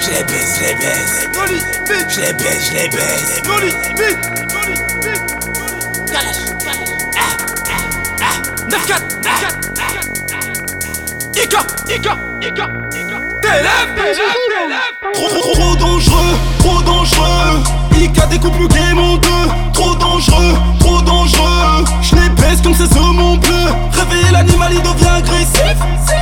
les baisse, je les baisse. Je les baisse, je les baisse. Galache, galache. 9-4, 9-4. Ika. T'élèves. Trop dangereux, trop dangereux. Ika découpe le game en deux. Trop dangereux, trop dangereux. Je les baisse comme ces hommes bleus. Réveiller l'animal, il devient agressif.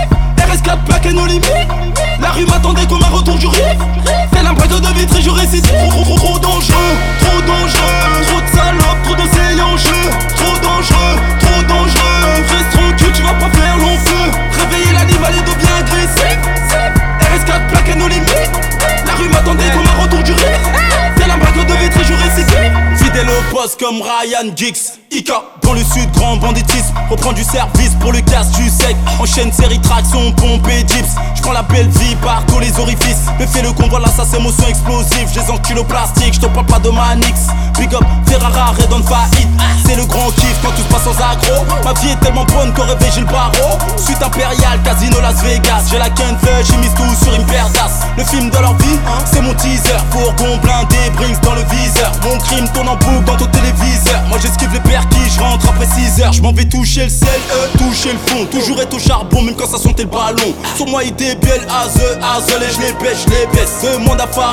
RS4 plaque et nos limites. La rue m'attendait comme un retour du riff. Fais l'impact de vitre et je récite. Trop dangereux, trop dangereux. Trop de salopes, trop d'océans en jeu. Trop dangereux, trop dangereux. Reste tranquille, tu vas pas faire long feu. Réveiller l'animal, il devient agressif. RS4 plaque et nos limites. La rue m'attendait comme un retour du riff. Fais l'impact de vitre et je récite. Fidèle au poste comme Ryan Giggs. Ika, dans le sud, grand banditisme. Reprends du service pour le casse du sec. Enchaîne série traction, pompe et dips. J'prends la belle vie par tous les orifices. Me fais le convoi, là ça c'est émotion explosive. J'les encule au plastique, j'te parle pas de Manix. Big up, Ferrara, Red on faillite. C'est le grand kiff quand tout se passe sans aggro. Ma vie est tellement bonne qu'au réveil j'ai le barreau. Suite impériale, casino Las Vegas. J'ai la Ken Fudge, j'ai mis tout sur une paire d'as. Le film de leur vie, c'est mon teaser. Fourgon blindé, Brinks dans le viseur. Mon crime tourne en boucle dans ton téléviseur. Moi j'esquive les perquis, je rentre après 6 heures. Je m'en vais toucher le sel, toucher le fond. Toujours être au charbon, même quand ça sentait le ballon. Sur moi il débielle, et je les baisse, Demande à Fares,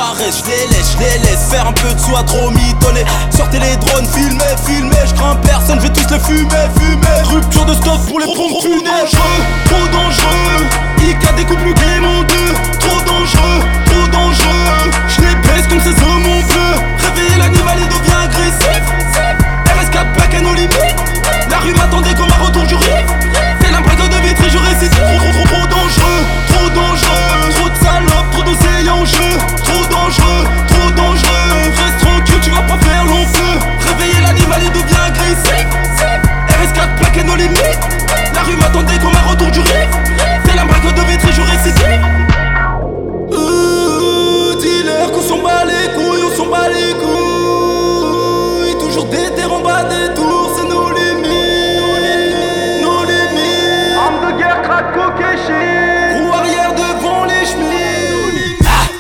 je les laisse faire un peu de soi, trop mitonné. Sortez les drones, filmez, je crains personne, je vais tous les fumer. Rupture de stock pour les pompes funèbres. Trop dangereux, Ika découpe le game en deux. Trop dangereux, je les baisse comme ces hommes en bleu. Réveiller l'animal, il devient agressif. RS4 plaque et nos limites. La rue m'attendait comme un retour du riff. Fais l'impact de vitre et je récite. Trop dangereux, trop dangereux. Trop de salopes, trop d'océans en jeu. Trop dangereux. Reste tranquille, tu vas pas faire long feu. Réveiller l'animal, il devient agressif. RS4 plaque et nos limites. La rue m'attendait comme un retour du riff. Fais l'impact de vitre et je récite. Dis-leur qu'on s'en bat les couilles, on s'en bat les couilles. Toujours des terres en bas des tours, c'est nos limites. Arme de guerre, crack, coquet, shit. Roue arrière devant les chemins.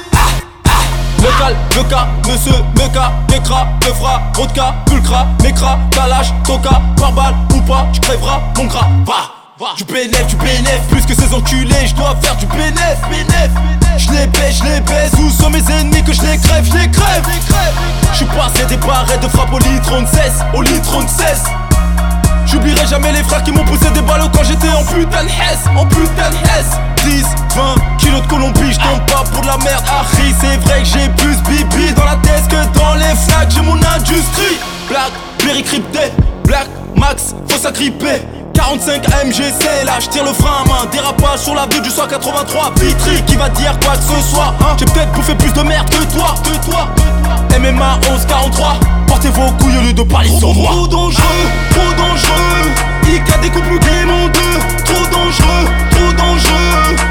Meka, monsieur, Meka, Kekra, Kefra, Vodka, Pulcra, Mekra, Kalash, Toka, par balle ou pas, j'crèveras mon gras, va. Du bénéf, plus que ces enculés, je dois faire du bénéf. Je les baisse, où sont mes ennemis que je les crève. J'suis passé des barrettes de frappe au litre de cesse, J'oublierai jamais les frères qui m'ont poussé des ballots quand j'étais en putain de hesse. 10, 20 kilos de Colombie, j'tombe pas pour de la merde. Harry, c'est vrai que j'ai plus bibi dans la tête que dans les flaques. J'ai mon industrie, Black, Berry crypté, Black, Max, faut s'agripper. 45 AMGC, là j'tire le frein à main. Dérapage sur la vue du 183. Vitry qui va dire quoi que ce soit, hein. J'ai peut-être bouffé plus de merde que toi. MMA 11-43. Portez vos couilles au lieu de parler sur moi. Trop dangereux, Ika découpe le game en deux. Trop dangereux,